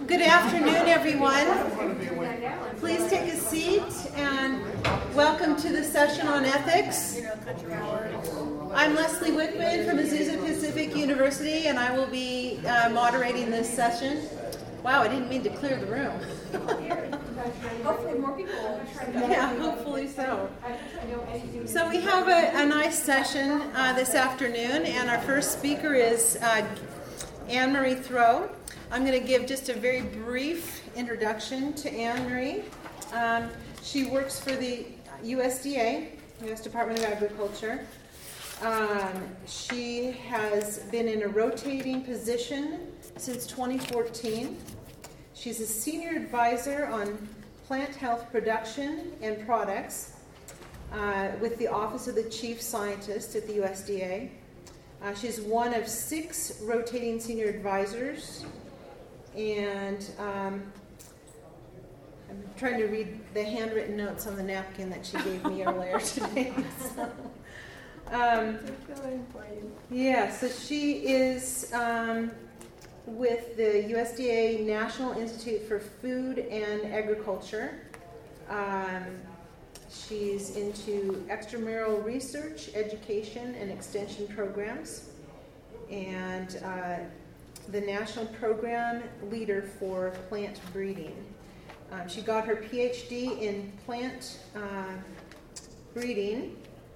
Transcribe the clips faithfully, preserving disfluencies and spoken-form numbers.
Good afternoon, everyone. Please take a seat and welcome to the session on ethics. I'm Leslie Wickman from Azusa Pacific University, and I will be uh, moderating this session. Wow, I didn't mean to clear the room. Hopefully more people will try to go. Yeah, hopefully so. So we have a, a nice session uh, this afternoon, and our first speaker is uh, Anne-Marie Throw. I'm going to give just a very brief introduction to Anne-Marie. Um, she works for the U S D A, U S Department of Agriculture. Um, she has been in a rotating position since twenty fourteen. She's a senior advisor on plant health production and products uh, with the Office of the Chief Scientist at the U S D A. Uh, she's one of six rotating senior advisors, and um, I'm trying to read the handwritten notes on the napkin that she gave me earlier today. So, um, yeah, so she is um, with the U S D A National Institute for Food and Agriculture. Um, she's into extramural research, education, and extension programs, and uh, the national program leader for plant breeding. Um, she got her P H D in plant uh, breeding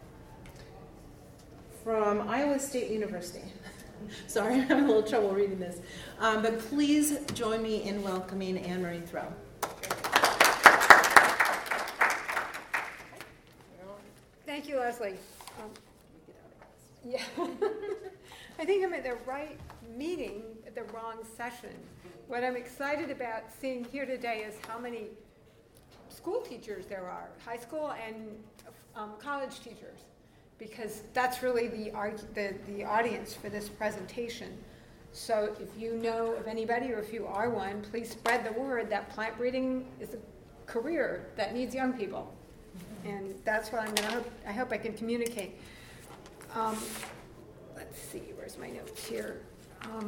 from Iowa State University. Sorry, I'm having a little trouble reading this. Um, but please join me in welcoming Anne-Marie Throw. Thank you, Leslie. Um, yeah, I think I'm at the right meeting at the wrong session. What I'm excited about seeing here today is how many school teachers there are, high school and um, college teachers, because that's really the, the the audience for this presentation. So if you know of anybody, or if you are one, please spread the word that plant breeding is a career that needs young people. And that's what I'm going to hope, I hope I can communicate. Um, let's see, where's my notes here? Um,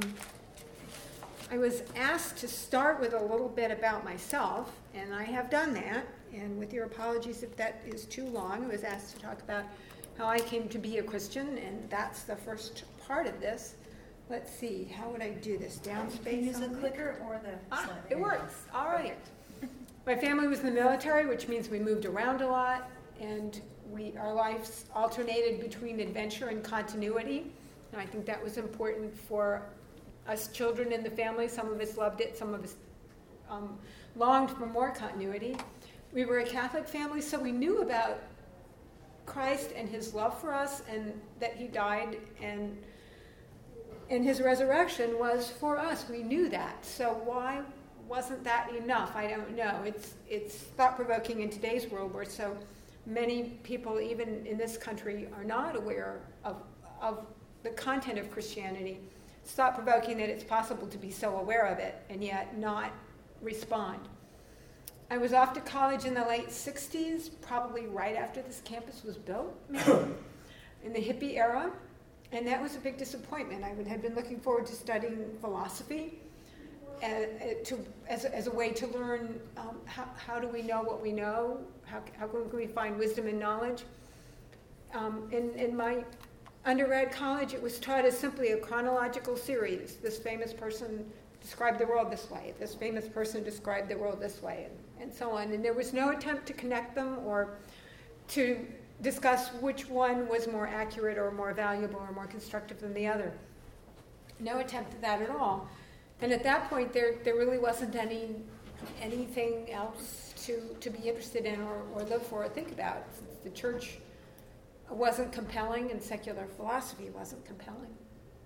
I was asked to start with a little bit about myself, and I have done that. And with your apologies if that is too long, I was asked to talk about how I came to be a Christian, and that's the first part of this. Let's see, how would I do this? Down space? Can you use the clicker or the ah, slide? It works. All right. My family was in the military, which means we moved around a lot, and we our lives alternated between adventure and continuity. And I think that was important for us children in the family. Some of us loved it, some of us um, longed for more continuity. We were a Catholic family, so we knew about Christ and his love for us, and that he died and and his resurrection was for us. We knew that. So why wasn't that enough? I don't know. It's it's thought-provoking in today's world where so many people, even in this country, are not aware of of the content of Christianity. It's thought-provoking that it's possible to be so aware of it and yet not respond. I was off to college in the late sixties, probably right after this campus was built, maybe, in the hippie era, and that was a big disappointment. I would have been looking forward to studying philosophy uh, to, as, a, as a way to learn um, how, how do we know what we know, how, how can we find wisdom and knowledge. Um, in, in my undergrad college, it was taught as simply a chronological series. This famous person described the world this way, this famous person described the world this way, and, and so on. And there was no attempt to connect them or to discuss which one was more accurate or more valuable or more constructive than the other. No attempt at that at all. And at that point, there there really wasn't any anything else to, to be interested in or, or live for or think about, since the church wasn't compelling and secular philosophy wasn't compelling.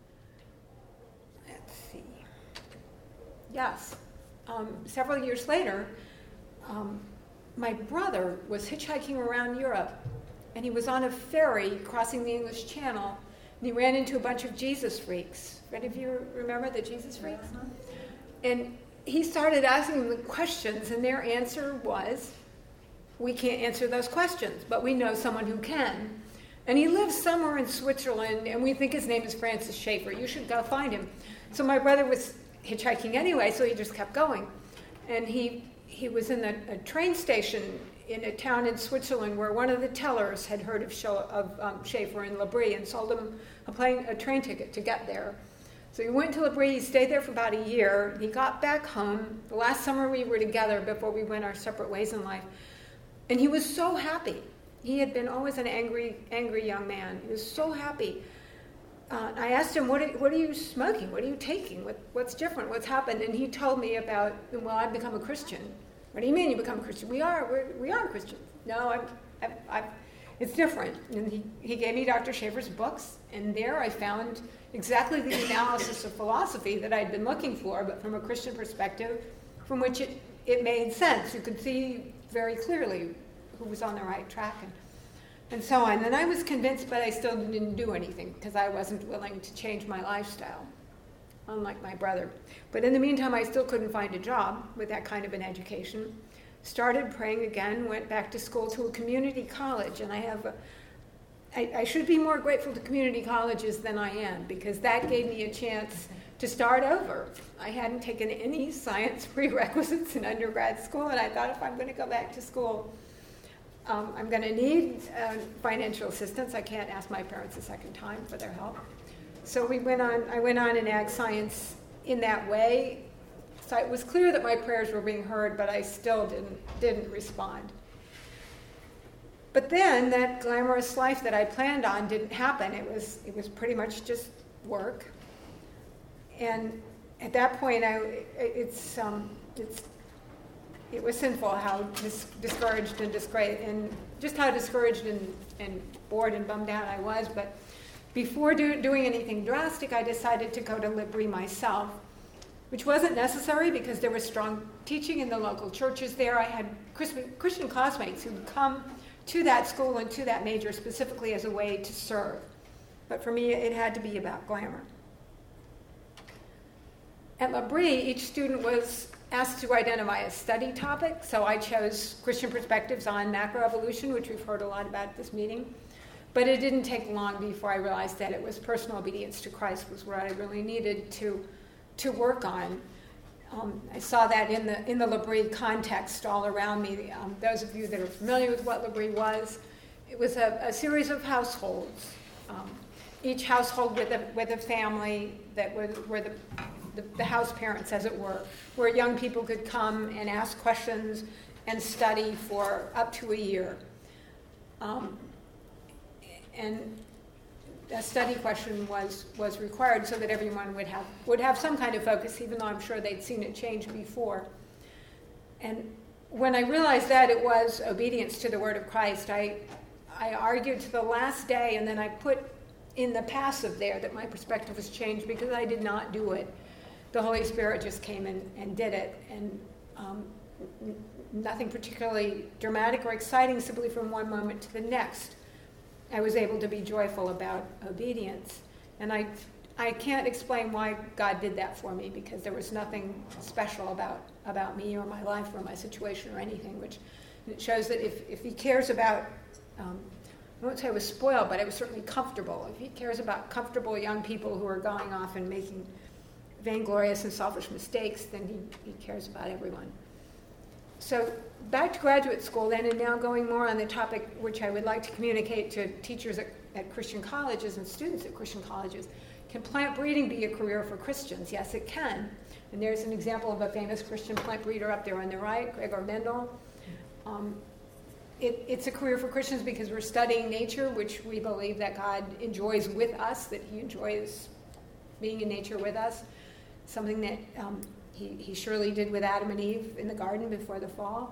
Let's see. Yes. Um, several years later, um, my brother was hitchhiking around Europe, and he was on a ferry crossing the English Channel, and he ran into a bunch of Jesus freaks. Any of you remember the Jesus freaks? Uh-huh. And he started asking them questions, and their answer was, we can't answer those questions, but we know someone who can. And he lives somewhere in Switzerland, and we think his name is Francis Schaeffer. You should go find him. So my brother was hitchhiking anyway, so he just kept going. And he he was in a, a train station in a town in Switzerland where one of the tellers had heard of, Scho- of um, Schaeffer in L'Abri and sold him a, plane, a train ticket to get there. So he went to L'Abri, he stayed there for about a year. He got back home. The last summer we were together before we went our separate ways in life. And he was so happy. He had been always an angry, angry young man. He was so happy. Uh, I asked him, what are, what are you smoking? What are you taking? What, what's different? What's happened? And he told me about, well, I've become a Christian. What do you mean you become a Christian? We are, we're, we are Christians. No, I've, I've, I've, it's different. And he, he gave me Doctor Schaeffer's books, and there I found exactly the analysis of philosophy that I'd been looking for, but from a Christian perspective, from which it, it made sense. You could see very clearly who was on the right track. And, and so on. And I was convinced, but I still didn't do anything because I wasn't willing to change my lifestyle, unlike my brother. But in the meantime, I still couldn't find a job with that kind of an education. Started praying again, went back to school to a community college, and I have a, I, I should be more grateful to community colleges than I am, because that gave me a chance to start over. I hadn't taken any science prerequisites in undergrad school, and I thought if I'm going to go back to school, Um, I'm going to need uh, financial assistance. I can't ask my parents a second time for their help. So we went on. I went on in ag science in that way. So it was clear that my prayers were being heard, but I still didn't didn't respond. But then that glamorous life that I planned on didn't happen. It was it was pretty much just work. And at that point, I it's um, it's. It was sinful how dis- discouraged and disgraced, and just how discouraged and, and bored and bummed out I was. But before do- doing anything drastic, I decided to go to L'Abri myself, which wasn't necessary because there was strong teaching in the local churches there. I had Christian classmates who would come to that school and to that major specifically as a way to serve. But for me, it had to be about glamour. At L'Abri, each student was asked to identify a study topic, so I chose Christian perspectives on macroevolution, which we've heard a lot about at this meeting. But it didn't take long before I realized that it was personal obedience to Christ was what I really needed to to work on. Um, I saw that in the in the L'Abri context all around me. Um, those of you that are familiar with what L'Abri was, it was a, a series of households, um, each household with a with a family that was where the The, the house parents, as it were, where young people could come and ask questions and study for up to a year. Um, and a study question was, was required so that everyone would have would have some kind of focus, even though I'm sure they'd seen it change before. And when I realized that it was obedience to the word of Christ, I I argued to the last day, and then I put in the passive there that my perspective was changed because I did not do it. The Holy Spirit just came and, and did it, and um, n- nothing particularly dramatic or exciting, simply from one moment to the next. I was able to be joyful about obedience. And I I can't explain why God did that for me, because there was nothing special about, about me or my life or my situation or anything, which it shows that if, if he cares about, um, I won't say I was spoiled, but I was certainly comfortable. If he cares about comfortable young people who are going off and making vainglorious and selfish mistakes, then he, he cares about everyone. So back to graduate school then, and now going more on the topic which I would like to communicate to teachers at, at Christian colleges and students at Christian colleges. Can plant breeding be a career for Christians? Yes, it can. And there's an example of a famous Christian plant breeder up there on the right, Gregor Mendel. Um, it, it's a career for Christians because we're studying nature, which we believe that God enjoys with us, that he enjoys being in nature with us. Something that um, he, he surely did with Adam and Eve in the garden before the fall.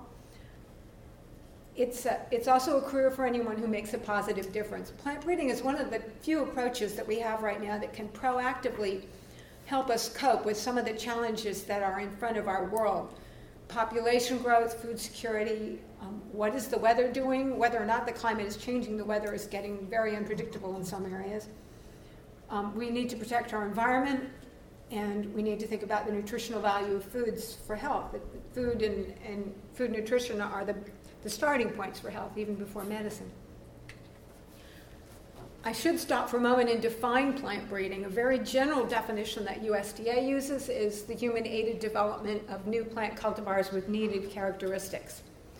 It's a, it's also a career for anyone who makes a positive difference. Plant breeding is one of the few approaches that we have right now that can proactively help us cope with some of the challenges that are in front of our world. Population growth, food security, um, what is the weather doing? Whether or not the climate is changing, the weather is getting very unpredictable in some areas. Um, we need to protect our environment. And we need to think about the nutritional value of foods for health. Food and, and food and nutrition are the, the starting points for health, even before medicine. I should stop for a moment and define plant breeding. A very general definition that U S D A uses is the human-aided development of new plant cultivars with needed characteristics.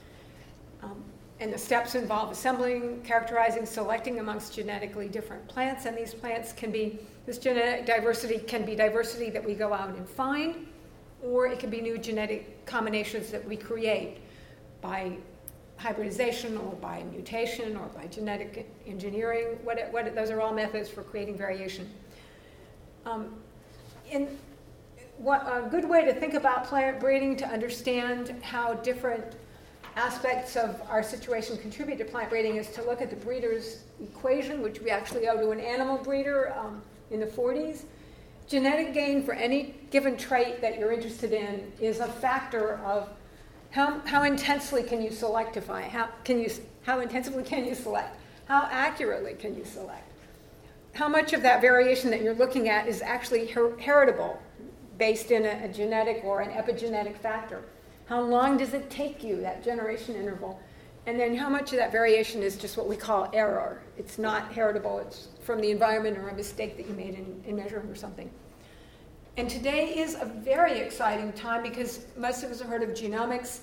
Um, and the steps involve assembling, characterizing, selecting amongst genetically different plants, and these plants can be, this genetic diversity can be diversity that we go out and find, or it can be new genetic combinations that we create by hybridization or by mutation or by genetic engineering. What, it, what it, those are all methods for creating variation. Um, in what, a good way to think about plant breeding to understand how different aspects of our situation contribute to plant breeding is to look at the breeder's equation, which we actually owe to an animal breeder um, in the forties. Genetic gain for any given trait that you're interested in is a factor of How, how intensely can you selectify? How, can you, how intensively can you select? How accurately can you select? How much of that variation that you're looking at is actually her- heritable, based in a, a genetic or an epigenetic factor? How long does it take you, that generation interval? And then how much of that variation is just what we call error? It's not heritable, it's from the environment or a mistake that you made in, in measuring or something. And today is a very exciting time because most of us have heard of genomics.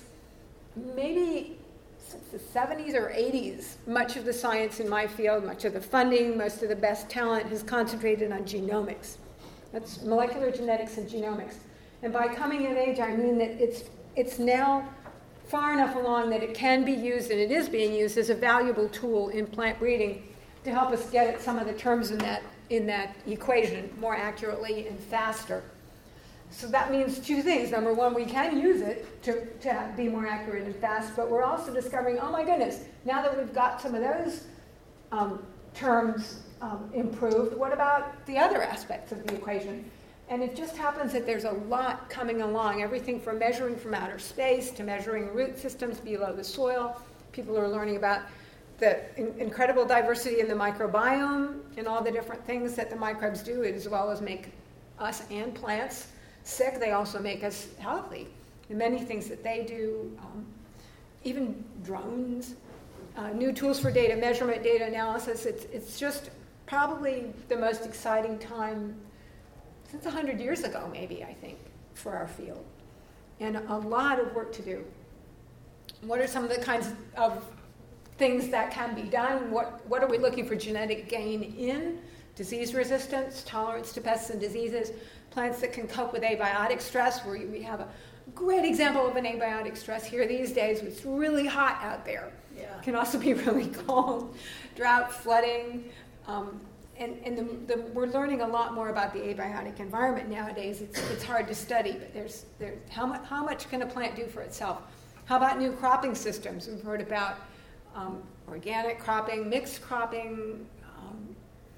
Maybe since the seventies or eighties, much of the science in my field, much of the funding, most of the best talent has concentrated on genomics. That's molecular genetics and genomics. And by coming of age, I mean that it's it's now far enough along that it can be used, and it is being used as a valuable tool in plant breeding to help us get at some of the terms in that in that equation more accurately and faster. So that means two things. Number one, we can use it to, to be more accurate and fast, but we're also discovering, oh my goodness, now that we've got some of those um, terms um, improved, what about the other aspects of the equation? And it just happens that there's a lot coming along, everything from measuring from outer space to measuring root systems below the soil. People are learning about the in- incredible diversity in the microbiome and all the different things that the microbes do, as well as make us and plants sick. They also make us healthy. And many things that they do, um, even drones, uh, new tools for data measurement, data analysis. It's, it's just probably the most exciting time since one hundred years ago, maybe, I think, for our field. And a lot of work to do. What are some of the kinds of things that can be done? What, what are we looking for genetic gain in? Disease resistance, tolerance to pests and diseases, plants that can cope with abiotic stress, where we have a great example of an abiotic stress here these days. It's really hot out there. Yeah. It can also be really cold, drought, flooding. Um, and and the, the, we're learning a lot more about the abiotic environment nowadays. It's, it's hard to study, but there's, there's how, much, how much can a plant do for itself? How about new cropping systems? We've heard about um, organic cropping, mixed cropping, um,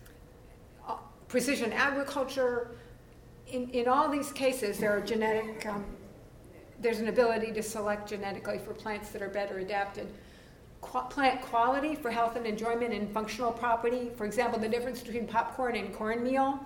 uh, precision agriculture. In, in all these cases, there are genetic, um, there's an ability to select genetically for plants that are better adapted. Qu- plant quality for health and enjoyment and functional property. For example, the difference between popcorn and cornmeal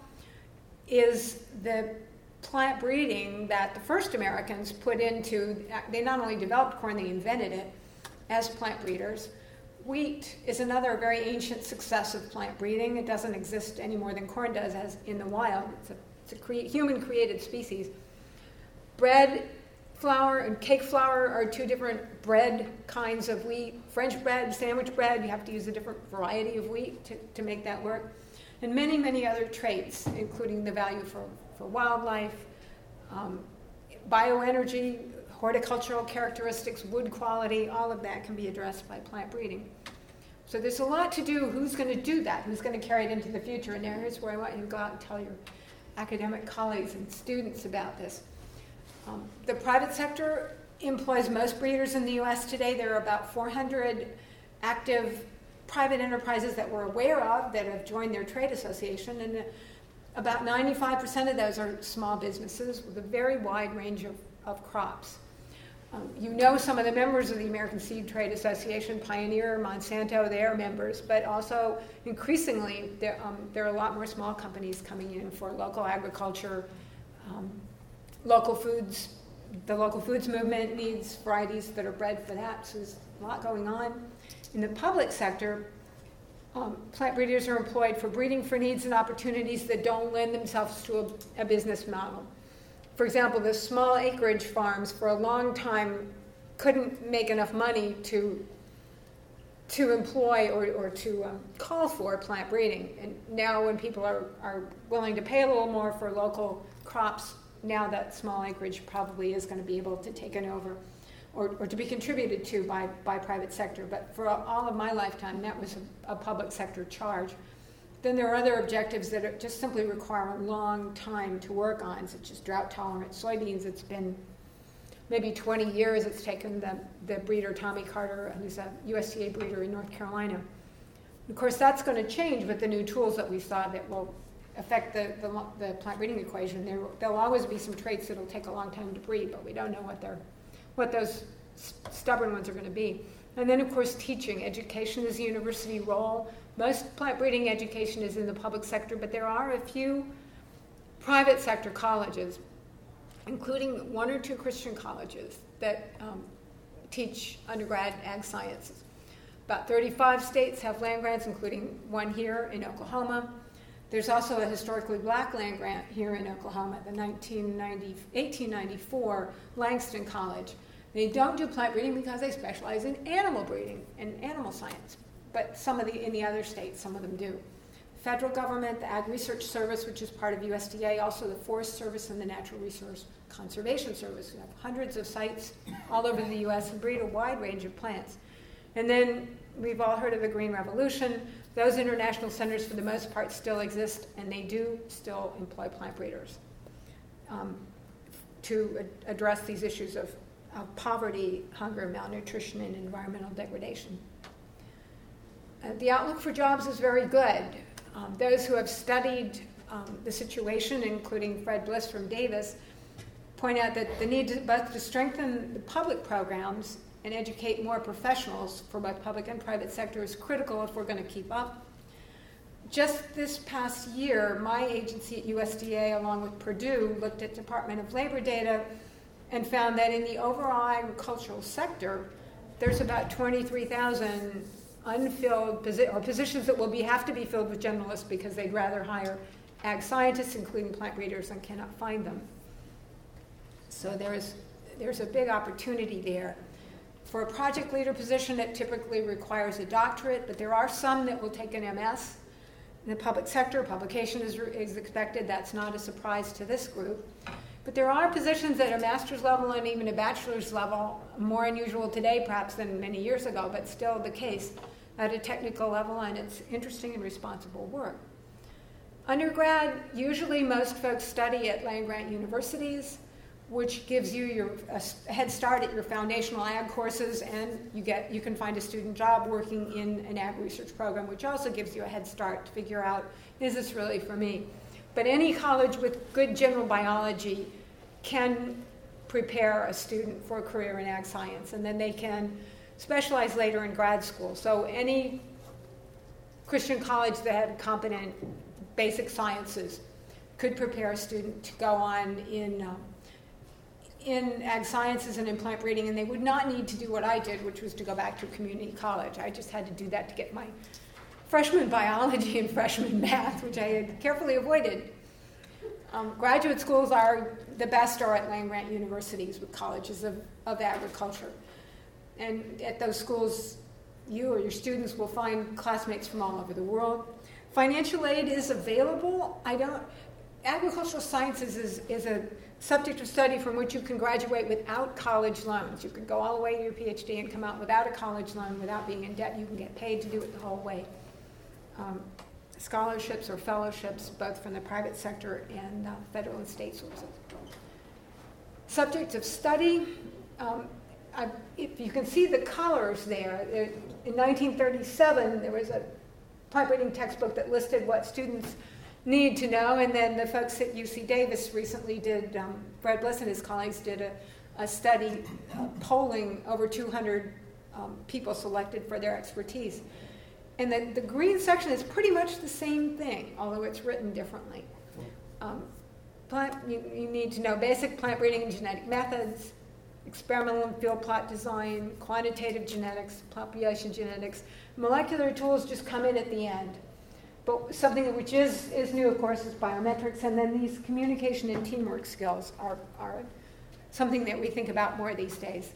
is the plant breeding that the first Americans put into, they not only developed corn, they invented it as plant breeders. Wheat is another very ancient success of plant breeding. It doesn't exist any more than corn does as in the wild. It's a, it's a cre- human-created species. Bread, flour, and cake flour are two different bread kinds of wheat. French bread, sandwich bread, you have to use a different variety of wheat to, to make that work. And many, many other traits, including the value for, for wildlife, um, bioenergy, horticultural characteristics, wood quality, all of that can be addressed by plant breeding. So there's a lot to do. Who's going to do that? Who's going to carry it into the future? And here's where I want you to go out and tell your academic colleagues and students about this. Um, the private sector employs most breeders in the U S today. There are about four hundred active private enterprises that we're aware of that have joined their trade association, and uh, about ninety-five percent of those are small businesses with a very wide range of, of crops. Um, you know some of the members of the American Seed Trade Association, Pioneer, Monsanto, they are members, but also increasingly there, um, there are a lot more small companies coming in for local agriculture, um, local foods. The local foods movement needs varieties that are bred for that, so there's a lot going on. In the public sector, Um, plant breeders are employed for breeding for needs and opportunities that don't lend themselves to a, a business model. For example, the small acreage farms for a long time couldn't make enough money to to employ or, or to um, call for plant breeding. And now when people are, are willing to pay a little more for local crops, now that small acreage probably is going to be able to take it over or, or to be contributed to by, by private sector. But for all of my lifetime, that was a, a public sector charge. Then there are other objectives that are just simply require a long time to work on, such as drought-tolerant soybeans. It's been maybe twenty years it's taken the, the breeder, Tommy Carter, who's a U S D A breeder in North Carolina. Of course, that's going to change with the new tools that we saw that will affect the, the, the plant breeding equation. There, there'll always be some traits that will take a long time to breed, but we don't know what, they're, what those stubborn ones are going to be. And then, of course, teaching. Education is a university role. Most plant breeding education is in the public sector, but there are a few private sector colleges, including one or two Christian colleges that um, teach undergrad ag sciences. About thirty-five states have land grants, including one here in Oklahoma. There's also a historically black land grant here in Oklahoma, the eighteen ninety-four Langston College. They don't do plant breeding because they specialize in animal breeding and animal science, but some of the in the other states, some of them do. Federal government, the Ag Research Service, which is part of U S D A, also the Forest Service and the Natural Resource Conservation Service. We have hundreds of sites all over the U S and breed a wide range of plants. And then we've all heard of the Green Revolution. Those international centers, for the most part, still exist, and they do still employ plant breeders um, to ad- address these issues of, of poverty, hunger, malnutrition, and environmental degradation. Uh, the outlook for jobs is very good. Um, those who have studied um, the situation, including Fred Bliss from Davis, point out that the need to, both to strengthen the public programs and educate more professionals for both public and private sector is critical if we're going to keep up. Just this past year, my agency at U S D A, along with Purdue, looked at Department of Labor data and found that in the overall agricultural sector, there's about twenty-three thousand unfilled posi- or positions that will be have to be filled with generalists because they'd rather hire ag scientists, including plant breeders, and cannot find them. So there's there's a big opportunity there. For a project leader position, it typically requires a doctorate, but there are some that will take an M S. In the public sector, publication is, is expected. That's not a surprise to this group. But there are positions at a master's level and even a bachelor's level, more unusual today perhaps than many years ago, but still the case at a technical level, and it's interesting and responsible work. Undergrad, usually most folks study at land-grant universities, which gives you your a head start at your foundational ag courses, and you get you can find a student job working in an ag research program, which also gives you a head start to figure out, is this really for me? But any college with good general biology can prepare a student for a career in ag science, and then they can specialize later in grad school. So any Christian college that had competent basic sciences could prepare a student to go on in um, in ag sciences and in plant breeding, and they would not need to do what I did, which was to go back to community college. I just had to do that to get my freshman biology and freshman math, which I had carefully avoided. Um, graduate schools are the best are at land-grant universities with colleges of, of agriculture. And at those schools, you or your students will find classmates from all over the world. Financial aid is available. I don't, agricultural sciences is, is a subject of study from which you can graduate without college loans. You can go all the way to your PhD and come out without a college loan, without being in debt. You can get paid to do it the whole way. Um, scholarships or fellowships, both from the private sector and uh, federal and state sources. Subjects of study, um, I, if you can see the colors there, there, in nineteen thirty-seven there was a plant breeding textbook that listed what students need to know, and then the folks at U C Davis recently did, um, Fred Bliss and his colleagues did a, a study uh, polling over two hundred um, people selected for their expertise. And the, the green section is pretty much the same thing, although it's written differently. Um, plant, you, you need to know basic plant breeding and genetic methods, experimental and field plot design, quantitative genetics, population genetics. Molecular tools just come in at the end. But something which is, is new, of course, is biometrics, and then these communication and teamwork skills are, are something that we think about more these days.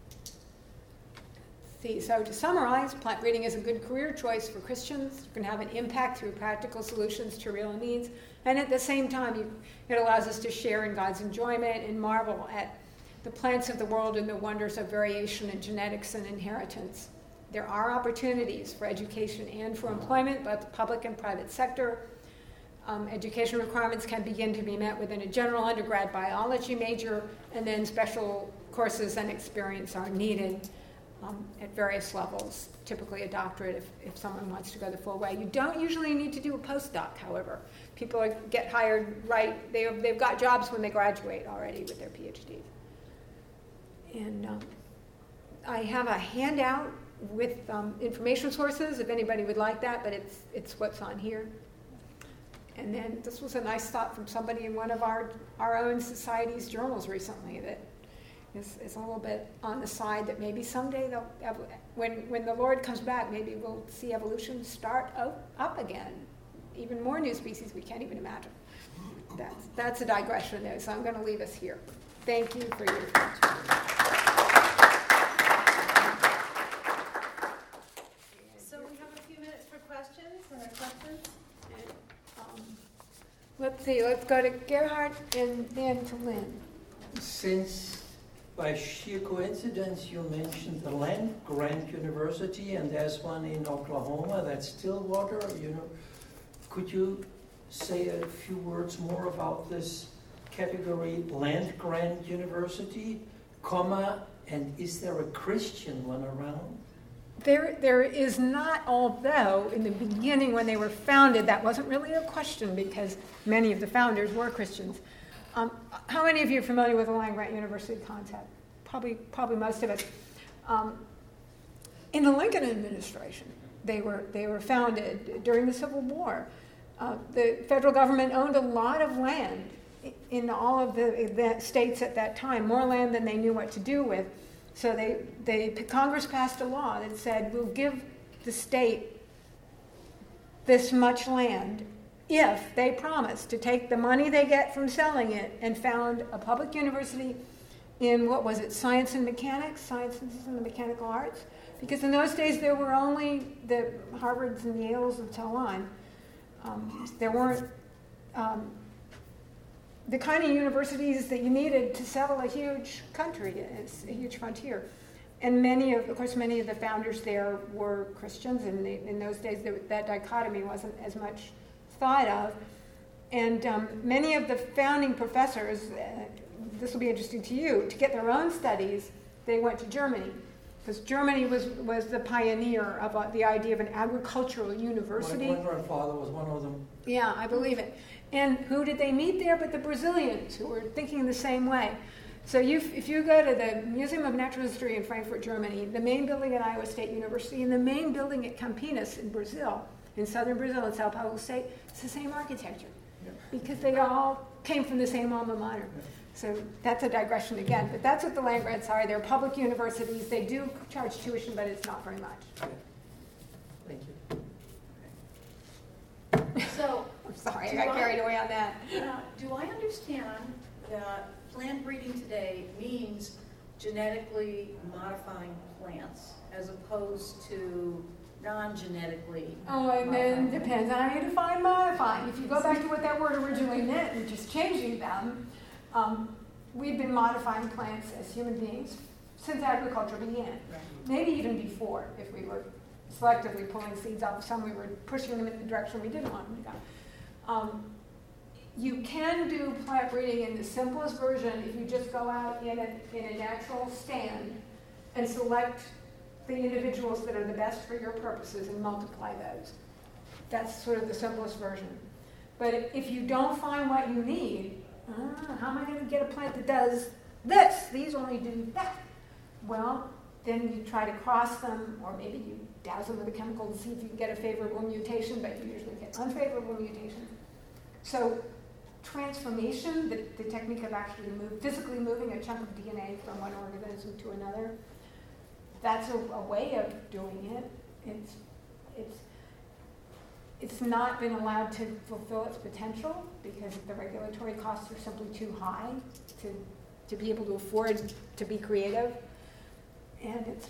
See, so to summarize, plant breeding is a good career choice for Christians. You can have an impact through practical solutions to real needs, and at the same time, you, it allows us to share in God's enjoyment and marvel at the plants of the world and the wonders of variation in genetics and inheritance. There are opportunities for education and for employment, both the public and private sector. Um, education requirements can begin to be met within a general undergrad biology major, and then special courses and experience are needed um, at various levels, typically a doctorate if, if someone wants to go the full way. You don't usually need to do a postdoc, however. People are, get hired right, they, they've got jobs when they graduate already with their PhDs. And um, I have a handout with um, information sources, if anybody would like that, but it's it's what's on here. And then this was a nice thought from somebody in one of our, our own society's journals recently that is, is a little bit on the side that maybe someday, they'll, when, when the Lord comes back, maybe we'll see evolution start up, up again. Even more new species we can't even imagine. That's, that's a digression there, so I'm going to leave us here. Thank you for your attention. Questions? And, um, let's see, let's go to Gerhard and then to Lynn. Since by sheer coincidence you mentioned the land-grant university, and there's one in Oklahoma, that's Stillwater, you know, could you say a few words more about this category, land-grant university, comma, and is there a Christian one around? There, there is not, although in the beginning when they were founded, that wasn't really a question because many of the founders were Christians. Um, how many of you are familiar with the land-grant university concept? Probably, probably most of us. Um, in the Lincoln administration, they were they were founded during the Civil War. Uh, the federal government owned a lot of land in all of the, the states at that time, more land than they knew what to do with. So they, they, Congress passed a law that said we'll give the state this much land if they promise to take the money they get from selling it and found a public university in, what was it, science and mechanics, sciences and the mechanical arts. Because in those days there were only the Harvards and Yales and so on. Um, there weren't um, the kind of universities that you needed to settle a huge country, it's a huge frontier. And many of, of course, many of the founders there were Christians, and they, in those days there, that dichotomy wasn't as much thought of. And um, many of the founding professors, uh, this will be interesting to you, to get their own studies, they went to Germany. Because Germany was, was the pioneer of uh, the idea of an agricultural university. My grandfather was one of them. Yeah, I believe it. And who did they meet there but the Brazilians, who were thinking the same way. So you, if you go to the Museum of Natural History in Frankfurt, Germany, the main building at Iowa State University, and the main building at Campinas in Brazil, in southern Brazil, in Sao Paulo State, it's the same architecture. Yeah. Because they all came from the same alma mater. Yeah. So that's a digression again, but that's what the land grants are. They're public universities. They do charge tuition, but it's not very much. Okay. Thank you. So, I'm sorry, I got I, carried away on that. Uh, do I understand that plant breeding today means genetically modifying plants as opposed to non-genetically Oh, and then it depends on how you define modifying. If you go back to what that word originally meant, which is changing them, Um, we've been modifying plants as human beings since agriculture began. Right. Maybe even before, if we were selectively pulling seeds off some, we were pushing them in the direction we didn't want them to go. Um, you can do plant breeding in the simplest version if you just go out in a, in a natural stand and select the individuals that are the best for your purposes and multiply those. That's sort of the simplest version. But if you don't find what you need, Ah, how am I going to get a plant that does this? These only do that. Well, then you try to cross them, or maybe you douse them with a chemical to see if you can get a favorable mutation, but you usually get unfavorable mutations. So transformation, the, the technique of actually move, physically moving a chunk of D N A from one organism to another. That's a, a way of doing it. It's, it's, it's not been allowed to fulfill its potential because the regulatory costs are simply too high to, to be able to afford to be creative. And it's,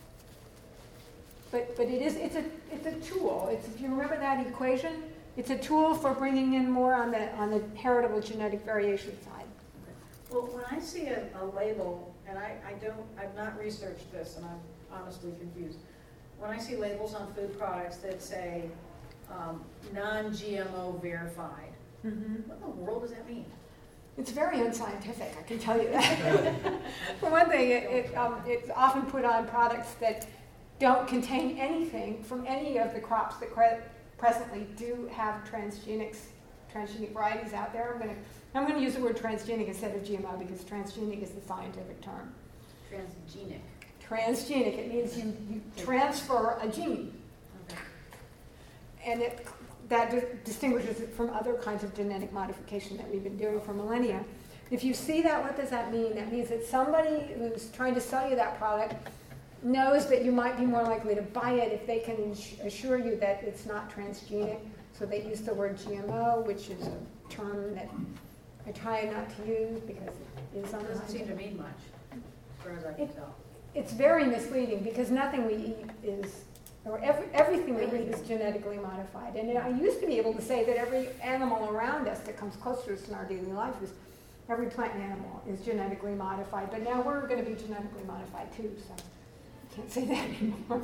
but, but it is, it's a, it's a tool. It's, if you remember that equation, it's a tool for bringing in more on the, on the heritable genetic variation side. Well, when I see a, a label, and I, I don't, I've not researched this, and I'm honestly confused. When I see labels on food products that say um, non-G M O verified, mm-hmm. what in the world does that mean? It's very unscientific, I can tell you that. For one thing, it, it, um, it's often put on products that don't contain anything from any of the crops that cre- presently do have transgenics, transgenic varieties out there. I'm going to I'm going to use the word transgenic instead of G M O because transgenic is the scientific term. Transgenic. Transgenic. It means you, you transfer a gene. Okay. And it, that di- distinguishes it from other kinds of genetic modification that we've been doing for millennia. If you see that, what does that mean? That means that somebody who's trying to sell you that product knows that you might be more likely to buy it if they can ins- assure you that it's not transgenic. So they use the word G M O, which is a term that I try not to use because it is It doesn't unlike. seem to mean much, as far as I can It- tell. It's very misleading because nothing we eat is, or every, everything we eat is genetically modified. And I used to be able to say that every animal around us that comes close to us in our daily life is, every plant and animal is genetically modified. But now we're going to be genetically modified too, so I can't say that anymore.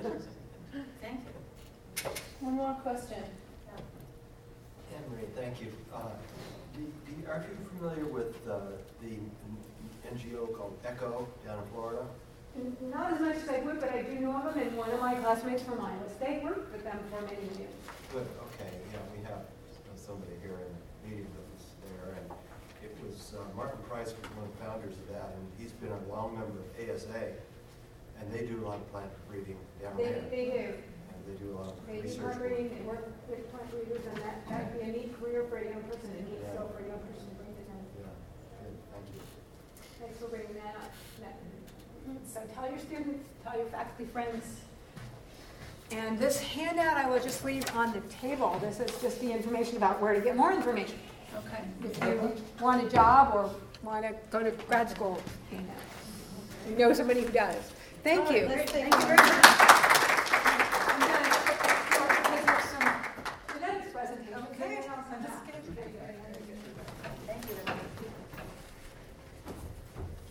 Thank you. One more question. Anne-Marie, thank you. Uh, do, do, are you familiar with uh, the N G O called ECHO down in Florida? Not as much as I would, but I do know of them, and one of my classmates from Iowa State worked with them for many years. Good, okay. Yeah, we have somebody here in the meeting with us there, and it was uh, Martin Price was one of the founders of that, and he's been a long member of A S A, and they do a lot of plant breeding down They, there. they do. And they do a lot of They do research. plant breeding, they work with plant breeders, and that, that'd be a neat career for a young person, a neat skill for a young person to bring to them. Yeah, good, thank you. Thanks for bringing that up. That- So tell your students, tell your faculty friends. And this handout I will just leave on the table. This is just the information about where to get more information. Okay. If you want a job or want to go to grad school, you know, you know somebody who does. Thank you. Let's take- Thank you very much.